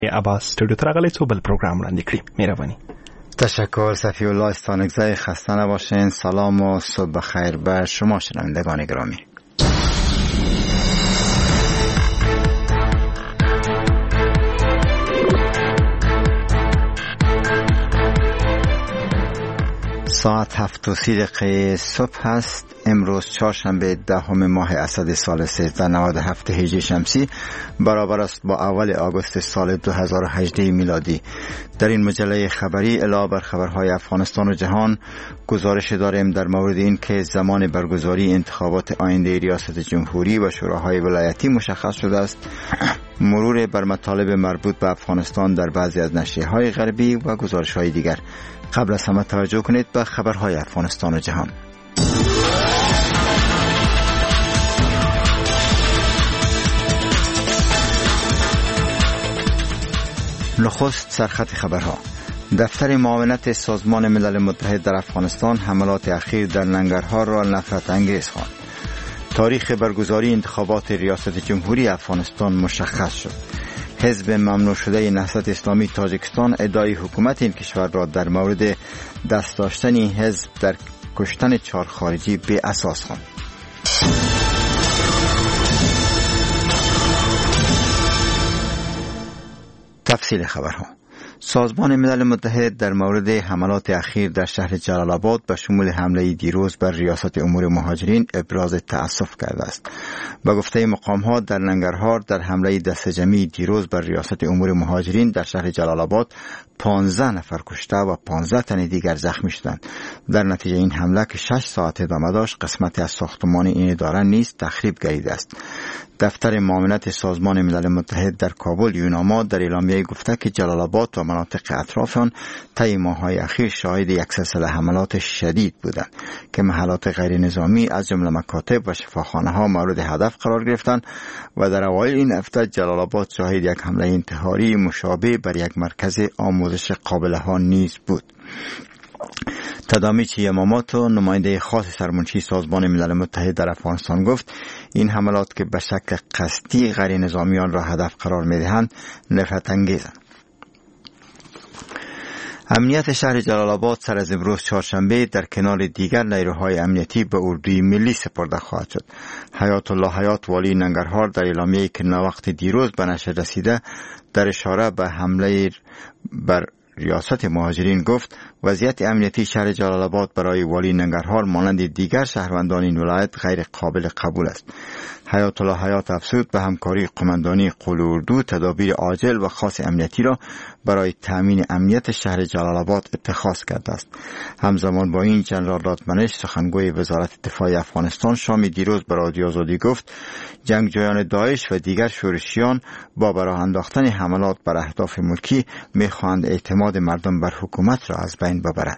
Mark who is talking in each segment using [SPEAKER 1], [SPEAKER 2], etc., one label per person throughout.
[SPEAKER 1] عباس استودیو ته راغلی څو بل پروګرام وړاندې کړي. مهرباني.
[SPEAKER 2] تشکر صفی الله استانکزی. خسته نباشین. سلام و صبح بخیر به شما شنوندگان گرامی. ساعت 7:30 صبح است. امروز چهارشنبه 10 ماه اسد سال 1397 هجری شمسی برابر است با اول آگوست سال 2018 میلادی. در این مجله خبری علاوه بر خبرهای افغانستان و جهان گزارش داریم در مورد این که زمان برگزاری انتخابات آینده ریاست جمهوری و شوراهای ولایتی مشخص شده است. مرور بر مطالب مربوط به افغانستان در بعضی از نشریه‌های غربی و گزارش‌های دیگر. قبل از همه توجه کنید به خبرهای افغانستان و جهان. نخست سرخط خبرها. دفتر معاونت سازمان ملل متحد در افغانستان حملات اخیر در ننگرهار را نفرت انگیز خواند. تاریخ برگزاری انتخابات ریاست جمهوری افغانستان مشخص شد. حزب ممنوع شده نهضت اسلامی تاجیکستان ادعای حکومت این کشور را در مورد دست داشتن این حزب در کشتن 4 خارجی به اساس خواند. تفصیل خبرها. سازمان ملل متحد در مورد حملات اخیر در شهر جلال آباد به شمول حمله دیروز بر ریاست امور مهاجرین ابراز تأسف کرده است. به گفته مقام‌ها در ننگرهار در حمله دست جمعی دیروز بر ریاست امور مهاجرین در شهر جلال آباد 15 نفر کشته و 15 تن دیگر زخمی شدند. در نتیجه این حمله که 6 ساعت ادامه داشت قسمتی از ساختمان این اداره نیز تخریب گردیده است. دفتر معاونت سازمان ملل متحد در کابل یوناما در اعلامیه گفته که جلال آباد و مناطق اطراف آن طی ماه‌های اخیر شاهد یک سلسله حملات شدید بودند که محلات غیر نظامی از جمله مکاتب و شفاخانه‌ها مورد هدف قرار گرفتند و در اوایل این هفته جلال آباد شاهد یک حمله انتحاری مشابه بر یک مرکز آموزش قابله‌ها نیز بود. تدامیچی یاماماتو نماینده خاص سرمنشی سازمان ملل متحد در افغانستان گفت این حملات که به شکل قصدی غیر نظامیان را هدف قرار می‌دهند نفرت انگیزند. امنیت شهر جلال آباد سر از امروز چهارشنبه در کنار دیگر نیروهای امنیتی به اردوی ملی سپرده خواهد شد. حیات الله حیات والی ننگرهار در اعلامیه‌ای که ناوقت دیروز به نشر رسیده در اشاره به حمله بر ریاست مهاجرین گفت وضعیت امنیتی شهر جلال آباد برای والی ننگرهار مانند دیگر شهروندان این ولایت غیر قابل قبول است. حیات الله حیات افزود به همکاری قماندانی قول اردو تدابیر عاجل و خاص امنیتی را برای تامین امنیت شهر جلال آباد اتخاذ کرده است. همزمان با این جنرال رادمنش سخنگوی وزارت دفاع افغانستان شام دیروز به رادیو آزادی گفت جنگجویان داعش و دیگر شورشیان با به راه انداختن حملات بر اهداف ملکی می‌خواهند اعتماد مردم بر حکومت را از بین ببرند.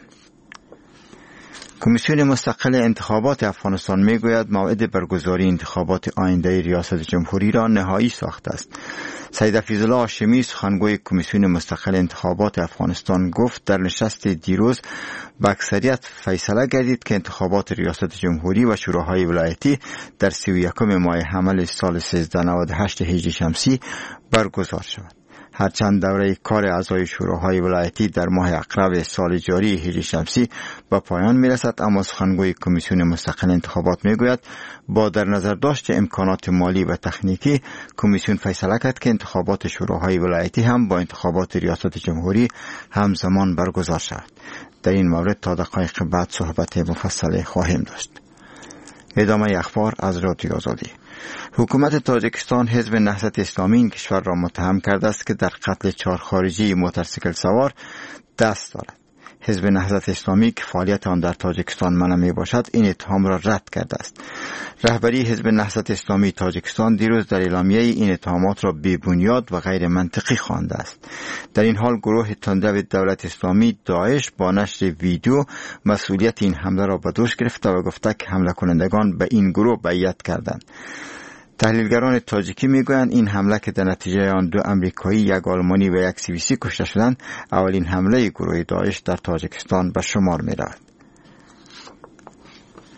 [SPEAKER 2] کمیسیون مستقل انتخابات افغانستان میگوید موعد برگزاری انتخابات آینده ریاست جمهوری را نهایی ساخته است. سید حفیظ الله هاشمی سخنگوی کمیسیون مستقل انتخابات افغانستان گفت در نشست دیروز با اکثریت فیصله گردید که انتخابات ریاست جمهوری و شوراهای ولایتی در 31 ماه حمل سال 1398 هجری شمسی برگزار شود. هرچند دوره کار اعضای شوراهای ولایتی در ماه اقرب سال جاری هجری شمسی به پایان میرسد، اما سخنگوی کمیسیون مستقل انتخابات میگوید با در نظر داشت امکانات مالی و تکنیکی کمیسیون فیصله کرد که انتخابات شوراهای ولایتی هم با انتخابات ریاست جمهوری همزمان برگزار شود. در این مورد تا دقایق بعد صحبت مفصل خواهیم داشت. ادامه اخبار از رادیو آزادی. حکومت تاجیکستان حزب نهضت اسلامی این کشور را متهم کرده است که در قتل 4 خارجی موتورسیکل سوار دست دارد. حزب نهضت اسلامی که فعالیت آن در تاجیکستان منع می باشد این اتهام را رد کرده است. رهبری حزب نهضت اسلامی تاجیکستان دیروز در اعلامیه این اتهامات را بی‌بنیاد و غیر منطقی خوانده است. در این حال گروه تندرو دولت اسلامی داعش با نشر ویدیو مسئولیت این حمله را به دوش گرفته و گفته که حمله کنندگان به این گروه بیعت کردند. تحلیلگران تاجیکی میگویند این حمله که در نتیجه آن 2 امریکایی، 1 آلمانی و 1 سوئیسی کشته شدند اولین حمله گروه داعش در تاجیکستان به شمار می‌رود.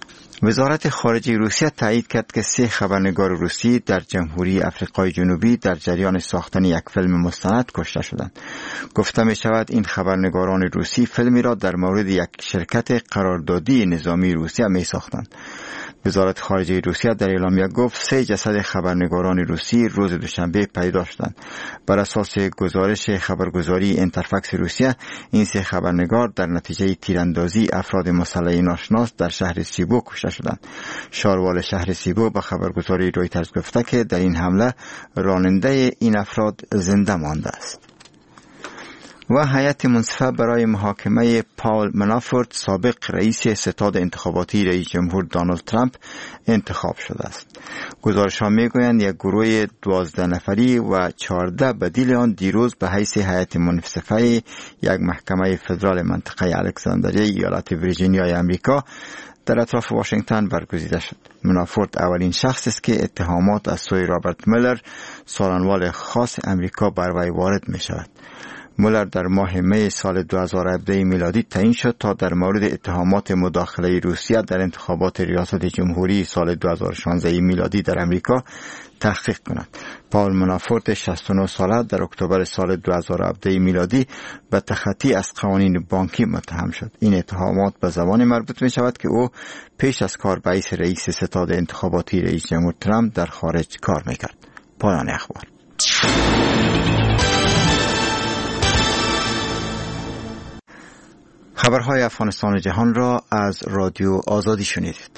[SPEAKER 2] وزارت خارجه روسیه تایید کرد که 3 خبرنگار روسی در جمهوری آفریقای جنوبی در جریان ساختن یک فیلم مستند کشته شدند. گفته می شود این خبرنگاران روسی فیلمی را در مورد یک شرکت قراردادی نظامی روسیه می ساختند. وزارت خارجه روسیه در اعلامیه گفت 3 جسد خبرنگاران روسی روز دوشنبه پیدا شدند. بر اساس گزارش خبرگزاری اینترفکس روسیه، این 3 خبرنگار در نتیجه تیراندازی افراد مسلح ناشناس در شهر سیبو کشته شدند. شاروال شهر سیبو به خبرگزاری رویترز گفته که در این حمله راننده این افراد زنده مانده است. و هیئت منصفه برای محاکمه پاول منافورت، سابق رئیس ستاد انتخاباتی رئیس جمهور دونالد ترامپ، انتخاب شده است. گزارش‌ها می‌گویند یک گروه 12 نفری و 14 بدیل آن دیروز به حیث هیئت منصفه یک محکمه فدرال منطقه الکساندریه ایالت ویرجینیای آمریکا در اطراف واشنگتن برگزیده شد. منافورت اولین شخص است که اتهامات از سوی رابرت میلر، سالنوال خاص آمریکا، بر وی وارد می‌شود. مولر در ماه می سال 2017 میلادی تعیین شد تا در مورد اتهامات مداخله روسیه در انتخابات ریاست جمهوری سال 2016 میلادی در امریکا تحقیق کند. پاول منافورت 69 ساله در اکتبر سال 2017 میلادی به تخطی از قوانین بانکی متهم شد. این اتهامات به زبان مربوط می شود که او پیش از کار به حیث رئیس ستاد انتخاباتی رئیس جمهور ترامپ در خارج کار میکرد. پایان اخبار. خبرهای افغانستان و جهان را از رادیو آزادی شنیدید.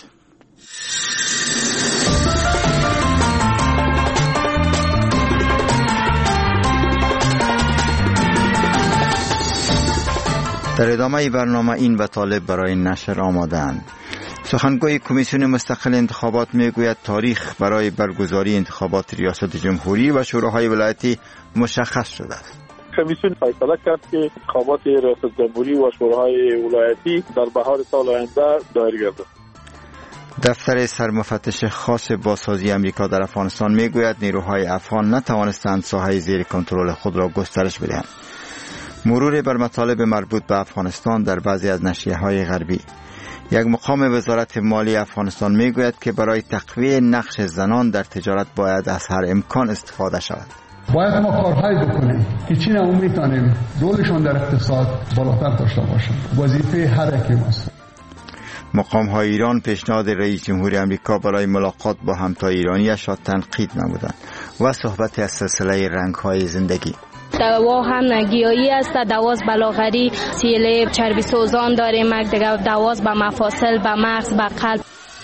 [SPEAKER 2] در ادامه برنامه این مطالب برای نشر آماده‌اند. سخنگوی کمیسیون مستقل انتخابات میگوید تاریخ برای برگزاری انتخابات ریاست جمهوری و شوراهای ولایتی مشخص شده است.
[SPEAKER 3] کمیسیون فیصله کرد که انتخابات ریاست جمهوری و شوراهای ولایتی در بهار سال آینده دایر گردد.
[SPEAKER 2] دفتر سرمفتش خاص بازسازی امریکا در افغانستان میگوید نیروهای افغان نتوانستند ساحه زیر کنترل خود را گسترش بدهند. مرور بر مطالب مربوط به افغانستان در بعضی از نشریه‌های غربی. یک مقام وزارت مالی افغانستان میگوید که برای تقویت نقش زنان در تجارت باید از هر امکان استفاده شود.
[SPEAKER 4] باید ما کارهایی بکنیم که چی نمون میتونیم رولشون در اقتصاد بالاتر داشته باشن. وظیفه هر یکی ماست.
[SPEAKER 2] مقام های ایران پیشنهاد رئیس جمهور آمریکا برای ملاقات با همتای ایرانیش را تنقید نمودند و صحبت از سلسله رنگ های زندگی.
[SPEAKER 5] دوا هم گیاهی است، دواز بلاغری، سیل چربی سوزان داریم، دیگه دواز به مفاصل، به مغز، به قلب.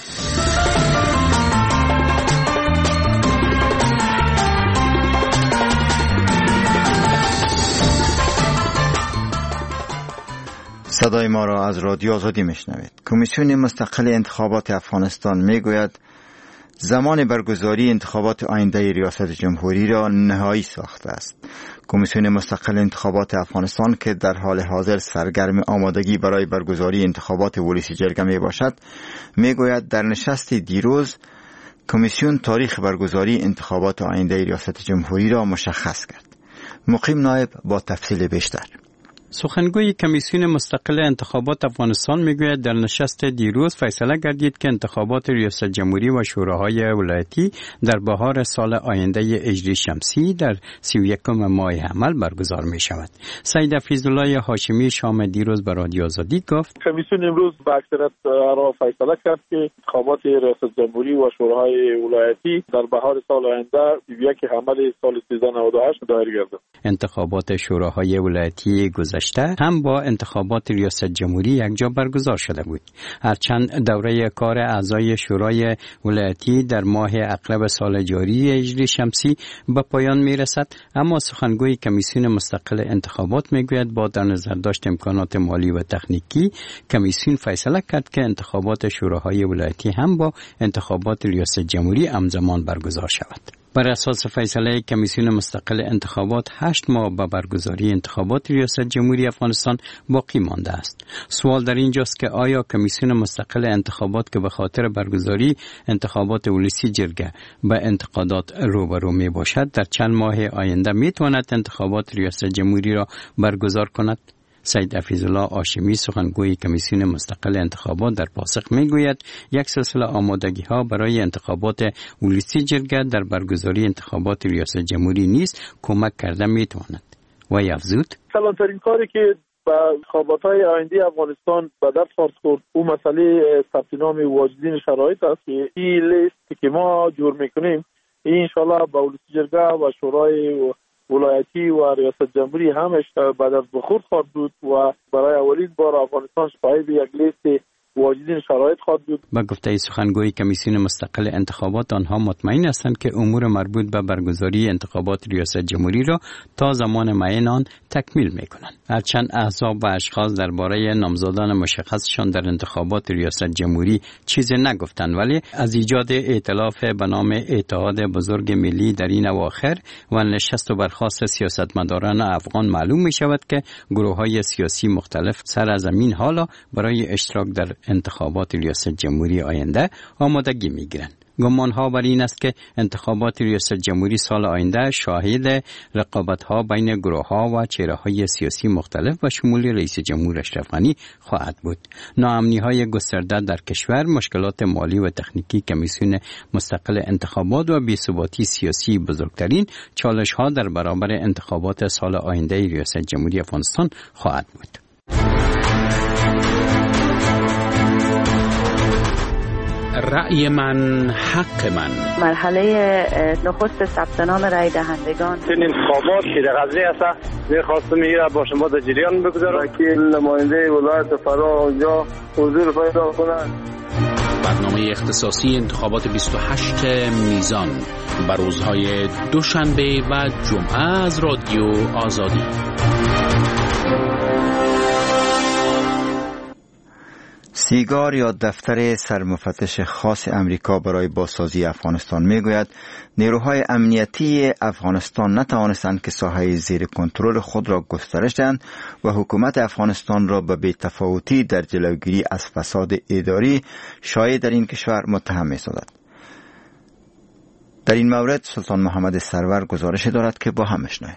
[SPEAKER 2] صدای ما را از رادیو آزادی میشنوید. کمیسیون مستقل انتخابات افغانستان میگوید زمان برگزاری انتخابات آینده ریاست جمهوری را نهایی ساخته است. کمیسیون مستقل انتخابات افغانستان که در حال حاضر سرگرم آمادگی برای برگزاری انتخابات ولسی جرگه می باشد میگوید در نشست دیروز کمیسیون تاریخ برگزاری انتخابات آینده ریاست جمهوری را مشخص کرد. مقیم نایب با تفصیل بیشتر.
[SPEAKER 6] سخنگوی کمیسیون مستقل انتخابات افغانستان میگوید در نشست دیروز فیصله گردید که انتخابات ریاست جمهوری و شوراهای ولایتی در بهار سال آینده هجری شمسی در 31 ماه حمل برگزار می شود. سید فیض‌الله هاشمی شام دیروز به رادیو آزادی گفت
[SPEAKER 3] کمیسیون امروز به اکثریت را فیصله کرد که انتخابات ریاست جمهوری و شوراهای ولایتی در بهار سال آینده 31 حمل سال 1398 دایر گردد.
[SPEAKER 6] انتخابات شوراهای ولایتی گذشته هم با انتخابات ریاست جمهوری یکجا برگزار شده بود. هرچند دوره کار اعضای شورای ولایتی در ماه اغرب سال جاری هجری شمسی به پایان می رسد، اما سخنگوی کمیسیون مستقل انتخابات می گوید با در نظر داشت امکانات مالی و تکنیکی کمیسیون فیصله کرد که انتخابات شوراهای ولایتی هم با انتخابات ریاست جمهوری همزمان برگزار شود. بر اساس فیصله کمیسیون مستقل انتخابات 8 ماه به برگزاری انتخابات ریاست جمهوری افغانستان باقی مانده است. سوال در اینجاست که آیا کمیسیون مستقل انتخابات که به خاطر برگزاری انتخابات ولسی جرگه به انتقادات روبرو می باشد در چند ماه آینده می تواند انتخابات ریاست جمهوری را برگزار کند؟ سید حفیظالله هاشمی سخنگوی کمیسیون مستقل انتخابات در پاسخ میگوید یک سلسله آمادگی‌ها برای انتخابات ولسی جرگه در برگزاری انتخابات ریاست جمهوری نیز کمک کرده میتواند. و افزود
[SPEAKER 3] کلانترین کاری که با انتخابات‌های آینده افغانستان به دست خورد اون مسئله ثبت نام واجدین شرایط است که این لیست که ما جور میکنیم این انشالله با ولسی جرگه و شورای ولایتی و ریاست جمهوری همش بعد از بخورد خواهد بود و برای اولین بار افغانستان صاحب یک لیست واجدین شرایط خواهد بود.
[SPEAKER 6] با گفته سخنگوی کمیسیون مستقل انتخابات آنها مطمئن هستند که امور مربوط به برگزاری انتخابات ریاست جمهوری را تا زمان معین آن تکمیل میکنند. هرچند احزاب و اشخاص درباره نامزدان مشخصشان در انتخابات ریاست جمهوری چیزی نگفتند، ولی از ایجاد ائتلاف به نام اتحاد بزرگ ملی در این اواخر و نشست و برخاست سیاستمداران افغان معلوم می شود که گروه‌های سیاسی مختلف سر از زمین حالا برای اشتراک در انتخابات ریاست جمهوری آینده آمادگی میگیرند. گمانها بر این است که انتخابات ریاست جمهوری سال آینده شاهد رقابت‌ها بین گروه‌ها و چهره‌های سیاسی مختلف و شمول رئیس جمهور اشرف غنی خواهد بود. ناامنی‌های گسترده در کشور، مشکلات مالی و تکنیکی کمیسیون مستقل انتخابات و بی‌ثباتی سیاسی بزرگترین چالش‌ها در برابر انتخابات سال آینده ریاست جمهوری افغانستان خواهد بود.
[SPEAKER 7] رأی من حق من.
[SPEAKER 8] مرحله نخست ثبت نام رای دهندگان.
[SPEAKER 9] این انتخابات که در غزه است می‌خواستم میره با شما در جریان بگذارم که نماینده ولایت فرا اونجا حضور پیدا کنند.
[SPEAKER 7] برنامه اختصاصی انتخابات 28 میزان بر روزهای دوشنبه و جمعه از رادیو آزادی.
[SPEAKER 2] سیگار یا دفتر سرمفتش خاص امریکا برای بازسازی افغانستان میگوید نیروهای امنیتی افغانستان نتوانستند که ساحه زیر کنترل خود را گسترش دهند و حکومت افغانستان را به بی‌تفاوتی در جلوگیری از فساد اداری شایع در این کشور متهم می‌سازد. در این مورد سلطان محمد سرور گزارش دارد که با هم بشنویم.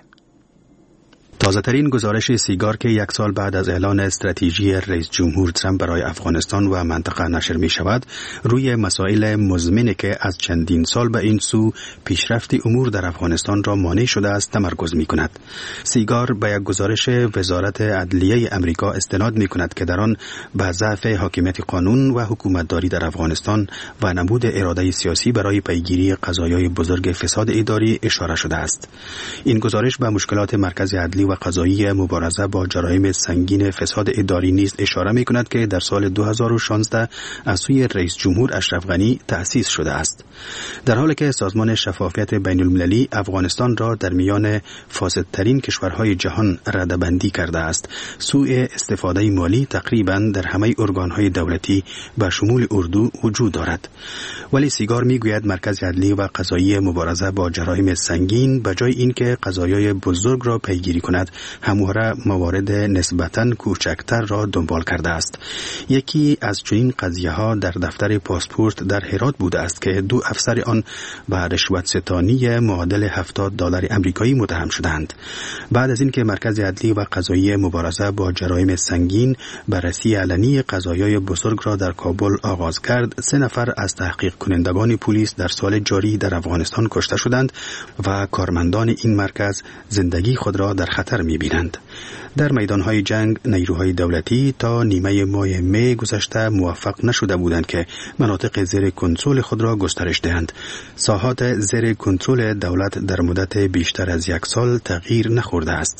[SPEAKER 10] تازه‌ترین گزارش سیگار که یک سال بعد از اعلان استراتژی رئیس جمهور ترامپ برای افغانستان و منطقه نشر می شود، روی مسائل مزمنی که از چندین سال به این سو پیشرفت امور در افغانستان را مانع شده است تمرکز می کند. سیگار به یک گزارش وزارت عدلیه امریکا استناد می کند که در آن به ضعف حاکمیت قانون و حکومتداری در افغانستان و نبود اراده سیاسی برای پیگیری قضایای بزرگ فساد اداری اشاره شده است. این گزارش به مشکلات مرکز عدلی و قضایی مبارزه با جرایم سنگین فساد اداری نیز اشاره می کند که در سال 2016 از سوی رئیس جمهور اشرف غنی تأسیس شده است. در حالی که سازمان شفافیت بین المللی افغانستان را در میان فاسدترین کشورهای جهان رده‌بندی کرده است، سوء استفاده مالی تقریبا در همه ارگانهای دولتی به شمول اردو وجود دارد. ولی سیگار می گوید مرکز عدلی و قضایی مبارزه با جرایم سنگین به جای اینکه قضایای بزرگ را پیگیری کند، همواره موارد نسبتاً کوچکتر را دنبال کرده است. یکی از چنین قضیه‌ها در دفتر پاسپورت در هرات بوده است که دو افسر آن به رشوت ستانی معادل $70 آمریکایی متهم شدند. بعد از اینکه مرکز عدلی و قضایی مبارزه با جرایم سنگین بررسی علنی قضایای بزرگ را در کابل آغاز کرد، 3 نفر از تحقیق کنندگان پلیس در سال جاری در افغانستان کشته شدند و کارمندان این مرکز زندگی خود را در خطر می‌بینند. در میدانهای جنگ نیروهای دولتی تا نیمه ماه می گذشته موفق نشده بودند که مناطق زیر کنترل خود را گسترش دهند. ساحات زیر کنترل دولت در مدت بیشتر از 1 سال تغییر نخورده است.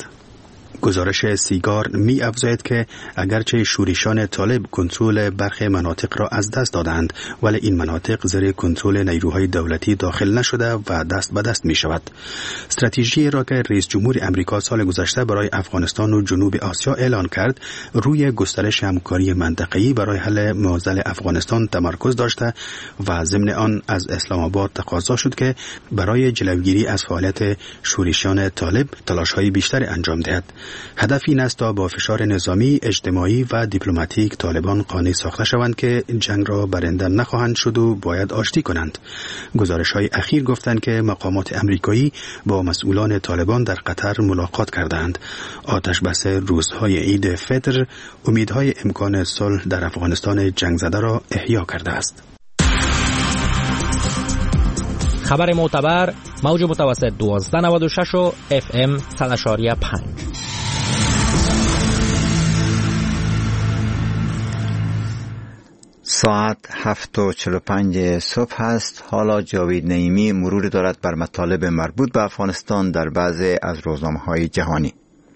[SPEAKER 10] گزارش سیگار می افزاید که اگرچه شورشان طالب کنترل برخی مناطق را از دست دادند، ولی این مناطق زیر کنترل نیروهای دولتی داخل نشده و دست به دست می شود. استراتژی را که رئیس جمهور امریکا سال گذشته برای افغانستان و جنوب آسیا اعلان کرد، روی گسترش همکاری منطقه‌ای برای حل معضل افغانستان تمرکز داشته و ضمن آن از اسلام آباد تقاضا شد که برای جلوگیری از فعالیت شورشان طالب تلاش‌های بیشتر انجام دهد. هدف این است تا با فشار نظامی، اجتماعی و دیپلماتیک طالبان قانع ساخته شوند که جنگ را برنده نخواهند شد و باید آشتی کنند. گزارش‌های اخیر گفتند که مقامات امریکایی با مسئولان طالبان در قطر ملاقات کردند. آتش بس روزهای عید فطر امیدهای امکان صلح در افغانستان جنگ زده را احیا کرده است.
[SPEAKER 11] خبر معتبر موج متوسط 1296 و FM 100.5.
[SPEAKER 2] ساعت 7:45 صبح است. حالا جاوید نعیمی مرور دارد بر مطالب مربوط به افغانستان در بعضی از روزنامه‌های جهانی.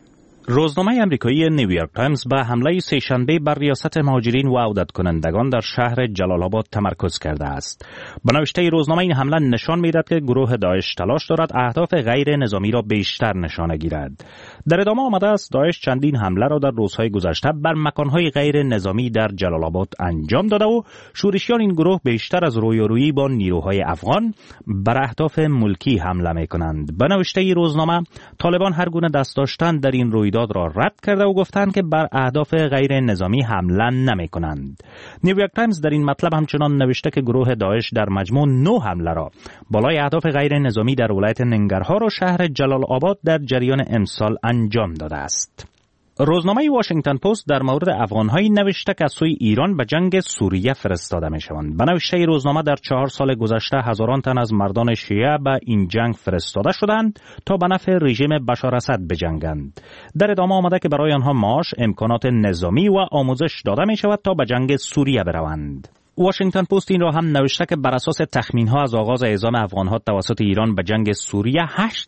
[SPEAKER 12] روزنامه امریکایی نیویورک تایمز به حمله سه‌شنبه بر ریاست مهاجرین و عودت کنندگان در شهر جلال آباد تمرکز کرده است. به نوشته روزنامه این حمله نشان می‌دهد که گروه داعش تلاش دارد اهداف غیر نظامی را بیشتر نشانه گیرد. در ادامه آمده است داعش چندین حمله را در روزهای گذشته بر مکان‌های غیر نظامی در جلال آباد انجام داده و شورشیان این گروه بیشتر از رویارویی با نیروهای افغان بر اهداف ملکی حمله می‌کنند. به نوشته روزنامه طالبان هر گونه دست داشتن در این رویداد را رد کرده و گفتند که بر اهداف غیر نظامی حمله نمی‌کنند. نیویورک تایمز در این مطلب همچنان نوشته که گروه داعش در مجموع 9 حمله را بالای اهداف غیر نظامی در ولایت ننگرهار و شهر جلال آباد در جریان امسال انجام داده است. روزنامه واشنگتن پست در مورد افغان‌هایی نوشته که از سوی ایران به جنگ سوریه فرستاده می‌شوند. به نوشته روزنامه در 4 سال گذشته هزاران تن از مردان شیعه به این جنگ فرستاده شدند تا به نفع رژیم بشار اسد بجنگند. در ادامه آمده که برای آنها معاش، امکانات نظامی و آموزش داده می‌شود تا به جنگ سوریه بروند. واشنگتن پست این را هم نوشته که بر اساس تخمین‌ها از آغاز اعزام افغان‌ها توسط ایران به جنگ سوریه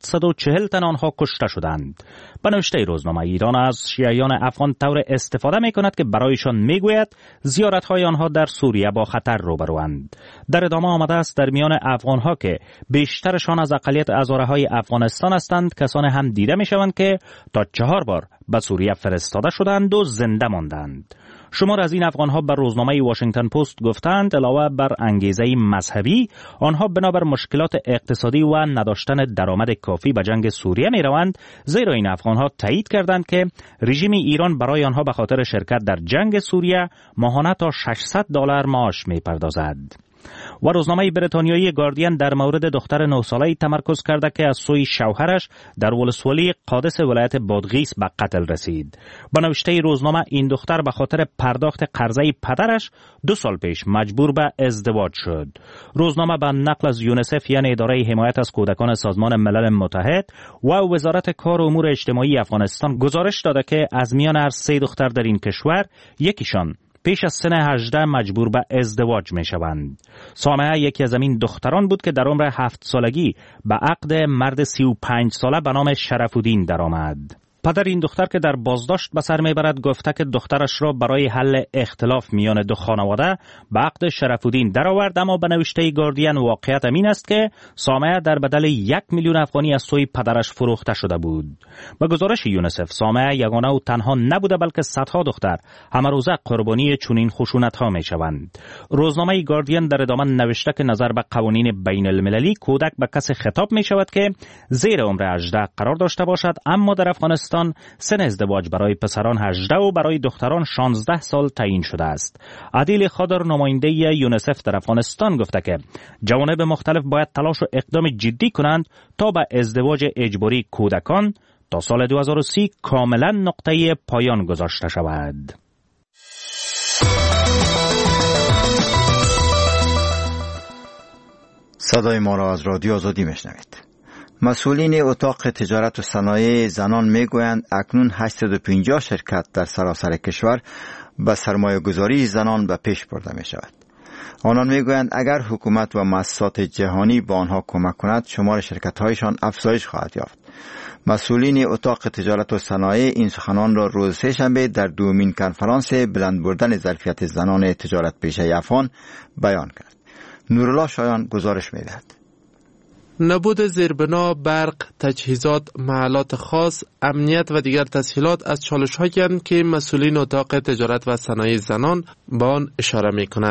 [SPEAKER 12] 840 تن آنها کشته شدند. به نوشته روزنامه ایران از شیعیان افغان طور استفاده می‌کند که برایشان می‌گوید زیارت‌های آنها در سوریه با خطر روبروند. در ادامه آمده است در میان افغان‌ها که بیشترشان از اقلیت هزاره‌های افغانستان هستند کسانی هم دیده می‌شوند که تا 4 بار به سوریه فرستاده شدند و زنده ماندند. شمار از این افغان‌ها بر روزنامه واشنگتن پست گفتند علاوه بر انگیزه مذهبی آنها بنابر مشکلات اقتصادی و نداشتن درآمد کافی به جنگ سوریه می‌روند، زیرا این افغان‌ها تایید کردند که رژیم ایران برای آنها به خاطر شرکت در جنگ سوریه ماهانه تا $600 معاش می‌پردازد. و روزنامه بریتانیایی گاردین در مورد دختر 9 ساله‌ای تمرکز کرده که از سوی شوهرش در ولسوالی قادس ولایت بادغیس به قتل رسید. با نوشته روزنامه این دختر به خاطر پرداخت قرضه پدرش 2 سال پیش مجبور به ازدواج شد. روزنامه به نقل از یونیسف یعنی اداره حمایت از کودکان سازمان ملل متحد و وزارت کار و امور اجتماعی افغانستان گزارش داده که از میان هر 3 دختر در این کشور یکیشان پیش از سن 18 مجبور به ازدواج می شوند. سامعه یکی از این دختران بود که در عمر 7 سالگی به عقد مرد 35 ساله به نام شرف‌الدین درآمد. پدر این دختر که در بازداشت به سر میبرد گفته که دخترش را برای حل اختلاف میان دو خانواده به عقد شرف‌الدین درآورد، اما به نوشته گاردین واقعیت این است که سامعه در بدل 1 میلیون افغانی از سوی پدرش فروخته شده بود. به گزارش یونیسف سامعه یگانه و تنها نبوده بلکه صدها دختر همه روزه قربانی چنین خشونت‌ها میشوند. روزنامه گاردین در ادامه نوشته که نظر به قوانین بین المللی کودک به کسی خطاب می شود که زیر عمر 18 قرار داشته باشد، اما در افغانستان سن ازدواج برای پسران 18 و برای دختران 16 سال تعیین شده است. عادل خادر نماینده یونیسف در افغانستان گفته که جوانب مختلف باید تلاش و اقدام جدی کنند تا به ازدواج اجباری کودکان تا سال 2030 کاملا نقطه پایان گذاشته شود.
[SPEAKER 2] صدای ما را از رادیو آزادی میشنوید. مسئولین اتاق تجارت و صنایع زنان میگویند اکنون 850 شرکت در سراسر کشور به سرمایه گذاری زنان به پیش برده می شود. آنان میگویند اگر حکومت و مؤسسات جهانی با آنها کمک کند شمار شرکت هایشان افزایش خواهد یافت. مسئولین اتاق تجارت و صنایع این سخنان را روز سه‌شنبه در دومین کنفرانس بلند بردن ظرفیت زنان تجارت پیشه افغان بیان کرد. نورالله شایان گزارش می‌دهد.
[SPEAKER 13] نبود زیربنا، برق، تجهیزات، محلات خاص، امنیت و دیگر تسهیلات از چالش‌هایی هستند که مسئولین اتاق تجارت و صنایع زنان به آن اشاره می‌کنند.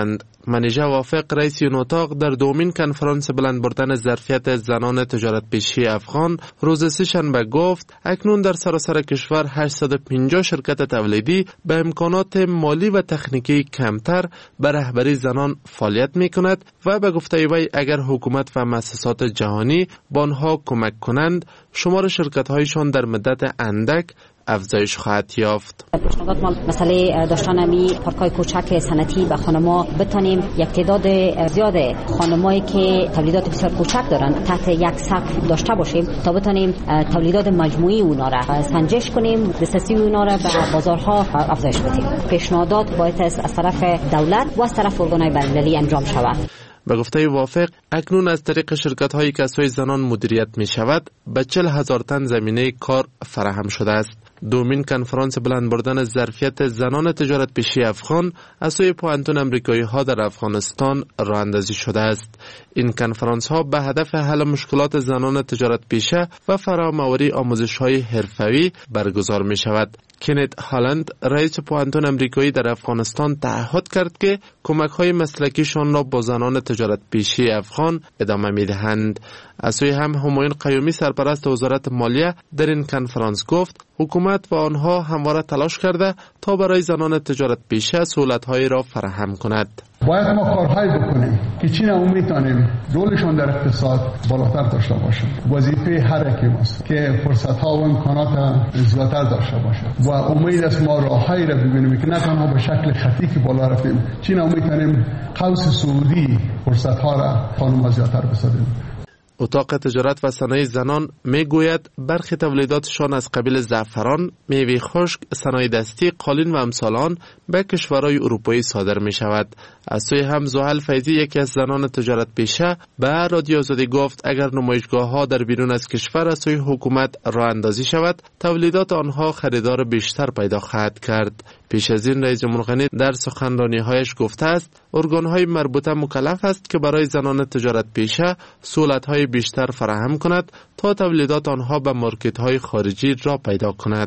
[SPEAKER 13] منیژه وافق رئیس این اتاق در دومین کنفرانس بلند بردن ظرفیت زنان تجارت پیشی افغان روز سه‌شنبه گفت اکنون در سراسر کشور 850 شرکت تولیدی به امکانات مالی و تکنیکی کمتر به رهبری زنان فعالیت می کند و به گفته وی اگر حکومت و مؤسسات جهانی با آنها کمک کنند شمار شرکت هایشان در مدت اندک افزایش خواهد یافت.
[SPEAKER 14] پیشنهاد ما مسئله داشتن می پارکای کوچک صنعتی به خانم‌ها بتونیم یک تعداد زیاد خانمایی که تولیدات بسیار کوچک دارن تحت یک سقف داشته باشیم تا بتونیم تولیدات مجموعی اونا را سنجش کنیم، دسترسی اونا را به بازارها افزایش بدیم. پیشنهادات باید از طرف دولت و از طرف ارگان‌های بین‌المللی انجام شود.
[SPEAKER 13] به گفته وافق اکنون از طریق شرکت هایی که سوی زنان مدیریت می شود به 40,000 تن زمینه کار فراهم شده است. دومین کنفرانس بلند بردن ظرفیت زنان تجارت پیشی افغان از سوی پوهنتون امریکایی ها در افغانستان راه اندازی شده است. این کنفرانس ها به هدف حل مشکلات زنان تجارت پیشه و فراهم‌آوری آموزش های حرفوی برگزار می شود. کنت هالند رئیس پوهنتون امریکایی در افغانستان تعهد کرد که کمک های مسلکیشان را با زنان تجارت پیشی افغان ادامه می دهند. از سوی هم همایون قیومی سرپرست وزارت مالیه در این کنفرانس گفت حکومت و آنها همواره تلاش کرده تا برای زنان تجارت پیشه سهولت‌هایی را فراهم کند.
[SPEAKER 4] باید ما کارهایی بکنیم که چی نمون میتونیم رولشون در اقتصاد بالاتر داشته باشه. وظیفه هر یکی ماست که فرصت‌ها و امکانات زیادتر داشته باشه و امید است ما راههایی را ببینیم که نه تنها به شکل خطی که بالا رفتیم چی نمون میتونیم قوس سعودی فرصت‌ها را خانم زیادتر بسازیم.
[SPEAKER 13] اتاق تجارت و صنایع زنان می گوید برخی تولیداتشان از قبیل زعفران، میوه خشک، صنایع دستی، قالین و امثال به کشورهای اروپایی صادر می شود. از سوی هم زحل فیضی یکی از زنان تجارت پیشه به رادیو آزادی گفت اگر نمایشگاه ها در بیرون از کشور از سوی حکومت راه اندازی شود تولیدات آنها خریدار بیشتر پیدا خواهد کرد. پیش از این رئیس جمهور غنی در سخنرانی‌هایش گفته است ارگان‌های مربوطه مکلف است که برای زنان تجارت پیشه سهولت‌های بیشتر فراهم کند تا تولیدات آنها به مارکت‌های خارجی راه پیدا کند.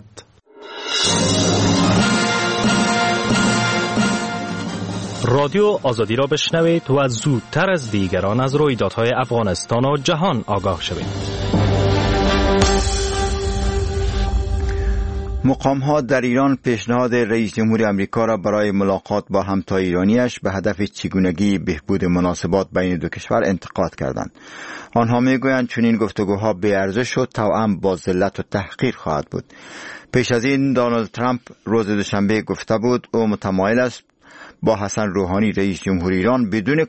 [SPEAKER 11] رادیو آزادی را بشنوید و زودتر از دیگران از رویدادهای افغانستان و جهان آگاه شوید.
[SPEAKER 2] مقام‌ها در ایران پیشنهاد رئیس جمهور آمریکا را برای ملاقات با همتای ایرانیش به هدف چگونگی بهبود مناسبات بین دو کشور انتقاد کردند. آنها میگویند چنین گفتگوها بی‌ارزش و توأم با ذلت و تحقیر خواهد بود. پیش از این دونالد ترامپ روز دوشنبه گفته بود او متمایل است با حسن روحانی رئیس جمهور ایران بدون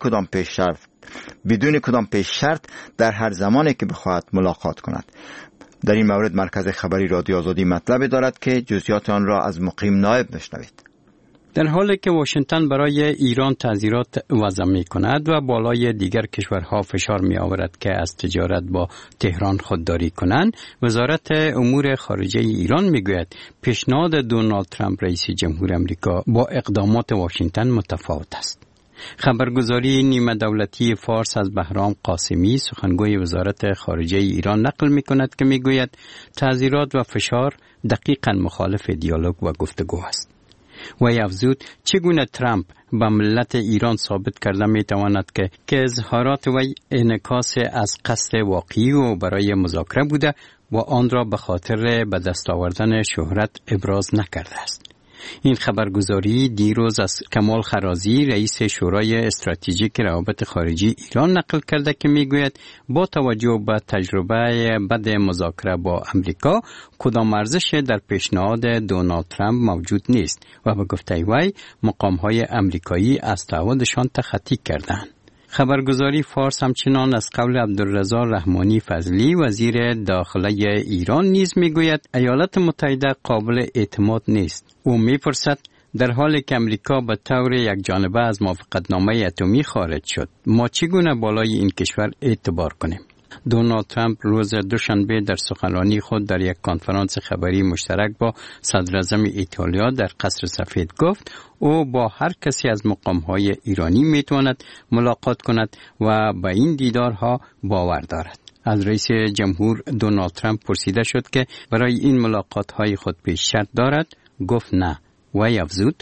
[SPEAKER 2] کدام پیش شرط در هر زمانی که بخواهد ملاقات کند. در این مورد مرکز خبری رادیو آزادی مطلب دارد که جزئیات آن را از مقیم نایب بشنوید.
[SPEAKER 6] در حالی که واشنگتن برای ایران تعزیرات وضع می کند و بالای دیگر کشورها فشار می آورد که از تجارت با تهران خودداری کنند، وزارت امور خارجه ایران می گوید پیشنهاد دونالد ترامپ رئیس جمهور آمریکا با اقدامات واشنگتن متفاوت است. خبرگزاری نیمه دولتی فارس از بهرام قاسمی سخنگوی وزارت خارجه ایران نقل می کند که می گوید تعزیرات و فشار دقیقاً مخالف دیالوگ و گفتگو است. و افزود چگونه ترامپ به ملت ایران ثابت کرده می تواند که اظهارات وی انعکاس از قصد واقعی و برای مذاکره بوده و آن را به خاطر به دست آوردن شهرت ابراز نکرده است. این خبرگزاری دیروز از کمال خرازی رئیس شورای استراتژیک روابط خارجی ایران نقل کرده که میگوید با توجه به تجربه بد مذاکره با امریکا کدام ارزش در پیشنهاد دونالد ترامپ موجود نیست و به گفته وی مقام‌های امریکایی از تعهدشان تخطی کردند. خبرگزاری فارس همچنان از قول عبدالرضا رحمانی فضلی وزیر داخله ایران نیز میگوید ایالات متحده قابل اعتماد نیست. او میپرسد در حالی که امریکا به طور یک جانبه از موافقتنامه اتمی خارج شد ما چگونه بالای این کشور اعتبار کنیم؟ دونالد ترامپ روز دوشنبه در سخنرانی خود در یک کنفرانس خبری مشترک با صدر اعظم ایتالیا در قصر سفید گفت او با هر کسی از مقام‌های ایرانی میتواند ملاقات کند و به این دیدارها باور دارد. از رئیس جمهور دونالد ترامپ پرسیده شد که برای این ملاقات‌های خود پیش شرط دارد، گفت نه وی افزود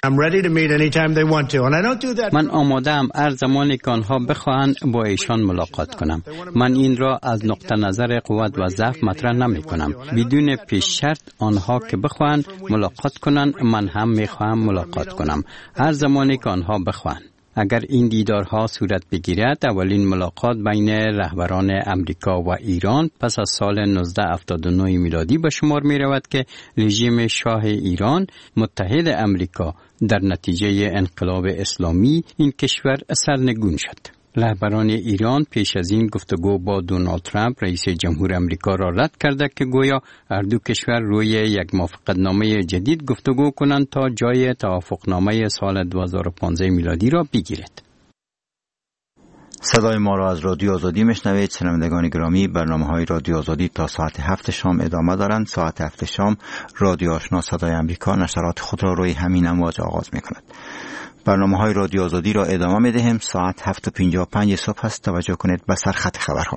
[SPEAKER 6] من آماده‌ام هر زمانی که آنها بخواهند با ایشان ملاقات کنم. من این را از نقطه نظر قوت و ضعف مطرح نمی کنم. بدون پیش شرط آنها که بخواهند ملاقات کنند، من هم می خواهم ملاقات کنم هر زمانی که آنها بخواهند. اگر این دیدارها صورت بگیرد، اولین ملاقات بین رهبران امریکا و ایران پس از سال 1979 میلادی به شمار می رود که رژیم شاه ایران متحد امریکا در نتیجه انقلاب اسلامی این کشور سرنگون شد. رهبران ایران پیش از این گفتگو با دونالد ترامپ رئیس جمهور امریکا را رد کرده که گویا هر دو کشور روی یک موافقتنامه جدید گفتگو کنند تا جای توافقنامه سال 2015 میلادی را بگیرد.
[SPEAKER 2] صدای ما را از رادیو آزادی میشنوید. شنوندگان گرامی، برنامه‌های رادیو آزادی تا ساعت 7 شام ادامه دارند. ساعت 7 شام رادیو آشنا صدای امریکا نشرات خود را روی همین امواج آغاز می‌کند. برنامه‌های رادیو آزادی را ادامه می‌دهیم. ساعت 7:55 صبح است. توجه کنید به سرخط خبرها.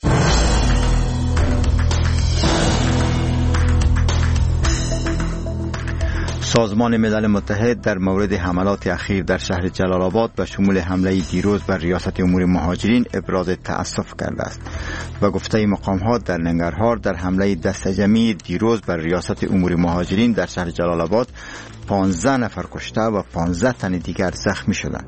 [SPEAKER 2] سازمان ملل متحد در مورد حملات اخیر در شهر جلال آباد به شمول حمله دیروز بر ریاست امور مهاجرین ابراز تأسف کرده است. و گفته مقامات در ننگرهار در حمله دست جمعی دیروز بر ریاست امور مهاجرین در شهر جلال آباد 15 نفر کشته و 15 تن دیگر زخمی شدند.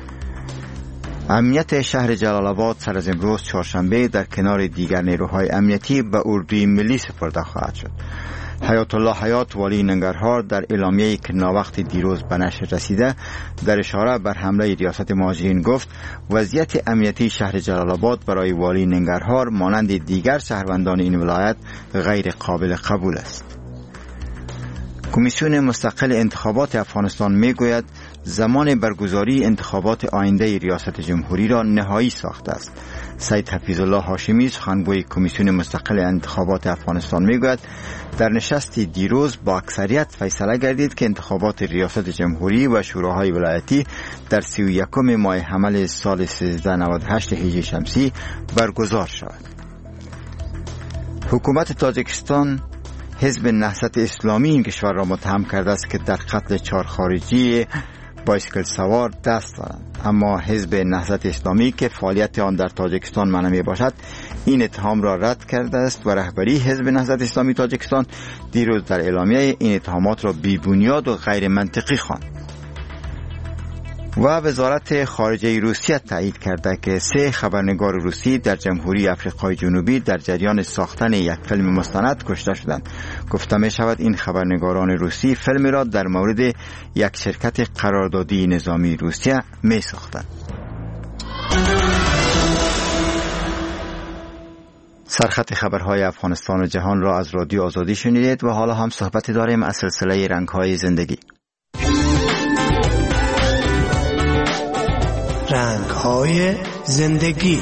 [SPEAKER 2] امنیت شهر جلال آباد سر از امروز چهارشنبه در کنار دیگر نیروهای امنیتی به اردوی ملی سپرده خواهد شد. حیات الله حیات والی ننگرهار در اعلامیه‌ای که ناوقت دیروز به نشر رسیده در اشاره بر حمله ریاست مهاجرین گفت وضعیت امنیتی شهر جلال آباد برای والی ننگرهار مانند دیگر شهروندان این ولایت غیر قابل قبول است. کمیسیون مستقل انتخابات افغانستان میگوید زمان برگزاری انتخابات آینده ریاست جمهوری را نهایی ساخته است. سید حفیظ الله هاشمی سخنگوی کمیسیون مستقل انتخابات افغانستان میگوید در نشست دیروز با اکثریت فیصله گردید که انتخابات ریاست جمهوری و شوراهای ولایتی در 31 ماه حمل سال 1398 هجری شمسی برگزار شود. حکومت تاجیکستان حزب نهضت اسلامی این کشور را متهم کرده است که در قتل 4 خارجی بایسکل سوار دست دارند، اما حزب نهضت اسلامی که فعالیت آن در تاجیکستان منع می باشد این اتهام را رد کرده است و رهبری حزب نهضت اسلامی تاجیکستان دیروز در اعلامیه این اتهامات را بی‌بنیاد و غیر منطقی خواند. و وزارت خارجه روسیه تایید کرده که 3 خبرنگار روسی در جمهوری آفریقای جنوبی در جریان ساختن یک فیلم مستند کشته شدند. گفته می شود این خبرنگاران روسی فیلم را در مورد یک شرکت قراردادی نظامی روسیه می ساختند. سرخط خبرهای افغانستان و جهان را از رادیو آزادی شنیدید و حالا هم صحبت داریم از سلسله رنگ‌های زندگی.
[SPEAKER 15] رنگ‌های زندگی.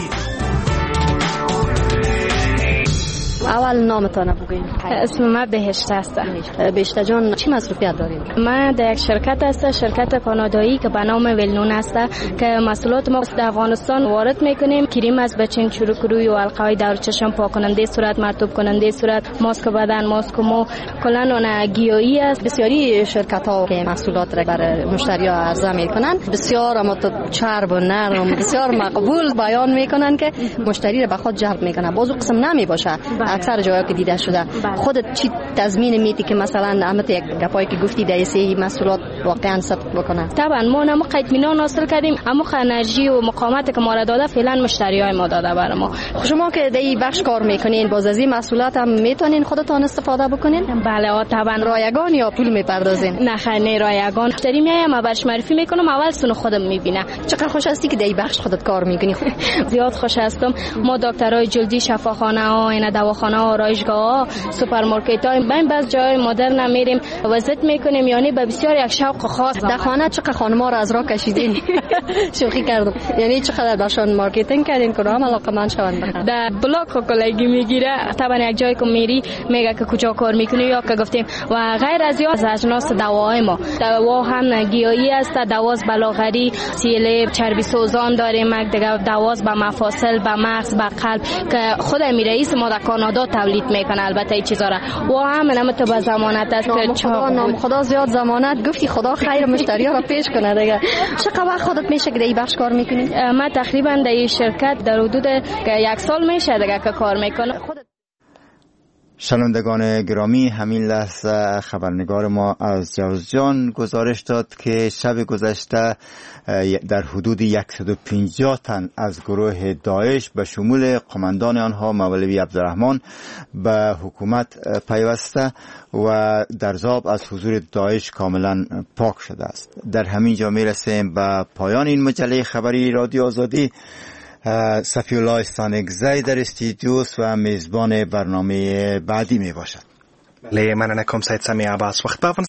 [SPEAKER 16] اول نامتان بگوین.
[SPEAKER 5] اسم من بهشت است.
[SPEAKER 16] بهشت جان چی مصروفیت دارید؟
[SPEAKER 5] من در یک شرکت است، شرکت کانادایی که به نام ولنون است که محصولات ما در افغانستان وارد میکنیم. کریم از بچین، چروک روی و حلقه‌های دور چشم، پاک کننده صورت، مرطوب کننده صورت، ماسک بدن، ماسک مو، کلا اون گیاهی است.
[SPEAKER 16] بسیاری شرکت‌ها که محصولات را برای مشتری‌ها عرضه میکنن بسیار چرب و نرم بسیار مقبول بیان میکنن که مشتری را به خود جلب میکنه. بازو قسم نمی باشه. اکثر جاها که دیده شده. خودت چی تضمین میدی که مثلا احمد یک گپایی که گفتی دایسه محصولات واقعا صدق بکنه؟
[SPEAKER 5] طبعا ما نمو اطمینان حاصل کردیم، اما انرژی و مقاومت که ما را داده فعلا مشتریای ما داده برای ما.
[SPEAKER 16] شما که در این بخش کار میکنین باز از این محصولات هم میتونین خودتان استفاده بکنین؟
[SPEAKER 5] بله طبعا.
[SPEAKER 16] رایگان یا پول میپردازین؟
[SPEAKER 5] نه خیر رایگان. مشتری میایم ما برش معرفی میکنم، اول سن خودم میبینه.
[SPEAKER 16] چقدر خوش هستی که در این بخش خودت کار میکنی؟
[SPEAKER 5] زیاد خوش هستم. ما دکترای جلدی، شفاخانه ها، اینا دواخانه ها، آرایشگاه، سوپرمارکت ها، بین بعض جای مدرن میریم وزت میکنیم، یعنی به بسیار یک شوق خاص.
[SPEAKER 16] در خانه چقدر خانم‌ها را از راه کشیدین؟ شوخی کردم. یعنی چقدر داشتن مارکتینگ کردین که هم علاقه‌مند شوند بخرن؟
[SPEAKER 5] در بلاک کلگی میگیره. طبعا یک جای که میری میگه که کجا کار میکنی یا که گفتیم و غیر از از اجناس دواهای ما. دوا هم گیاهی است، دواز بلاغری، سیله، چربی سوزان داریم، دیگه دواز به مفاصل، به مغز، به قلب که خود امیر رئیس ما در کانادا نامخدا تولید میکنه البته این چیزا را و همین تو به ضمانت است که
[SPEAKER 16] خدا زیاد ضمانت گفتی خدا خیر مشتری ها را پیش کنه دیگه. چقدر وقت خودت میشه که این بخش کار میکنی؟
[SPEAKER 5] من تقریبا در این شرکت در حدود 1 سال میشه دیگه که کار میکنم.
[SPEAKER 2] شنوندگان گرامی، همین لحظه خبرنگار ما از جوزجان گزارش داد که شب گذشته در حدود 150 تن از گروه داعش به شمول قماندان آنها مولوی عبدالرحمن به حکومت پیوسته و در ذاب از حضور داعش کاملا پاک شده است. در همین جا میرسیم به پایان این مجله خبری رادیو آزادی. صفی الله استانگزی در استودیوس و میزبان برنامه بعدی می باشد.
[SPEAKER 1] بله، من انکم سید سمی عباس وقت